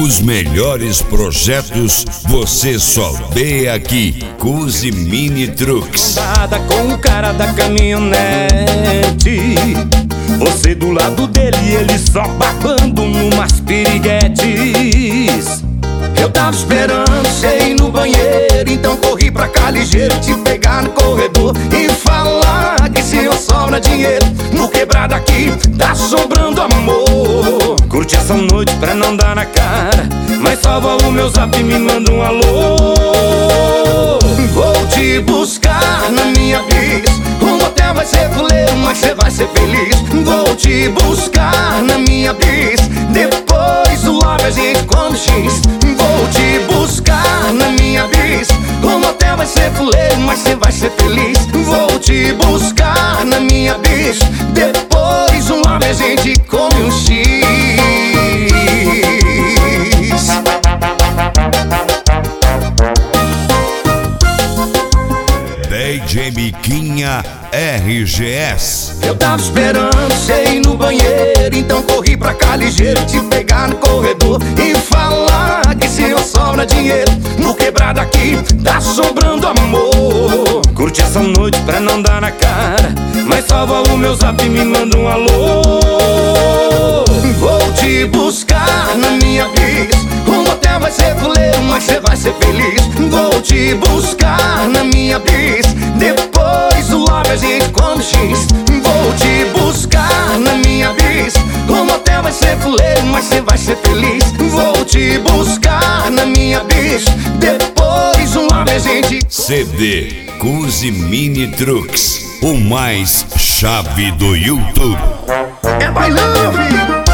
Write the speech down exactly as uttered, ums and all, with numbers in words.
Os melhores projetos você só vê aqui. Cuzi Mini Trucks. Com o cara da caminhonete, você do lado dele e ele só babando numas piriguetes. Eu tava esperando você ir no banheiro, então corri pra cá ligeiro, te pegar no corredor e falar que se eu sobra dinheiro no quebrado aqui, tá sobrando amor. Curte essa noite pra não dar na cara, mas salva o meu zap e me manda um alô. Vou te buscar na minha bis, o motel vai ser fuleiro, mas cê vai ser feliz. Vou te buscar na minha bis, depois do love a gente come X. Vou te buscar na minha bis, o motel vai ser fuleiro, mas cê vai ser feliz. Vou te buscar na minha bis, depois do love a gente come um X. D J Miquinha R G S. Eu tava esperando você ir no banheiro, então corri pra cá ligeiro, te pegar no corredor e falar que se eu sobra dinheiro no quebrado aqui, tá sobrando amor. Curte essa noite pra não dar na cara, mas salva o meu zap e me manda um alô. Vou te buscar na minha bis, o motel vai ser fuleiro, mas cê vai ser feliz. Vou te buscar na minha bis, depois do love a gente come X. Vou te buscar na minha bis, o motel vai ser fuleiro, mas cê vai ser feliz. Vou te buscar na minha bis, depois do love a gente. C D Cuzi Mini Trucks, o mais chave do YouTube. É bailão, filho.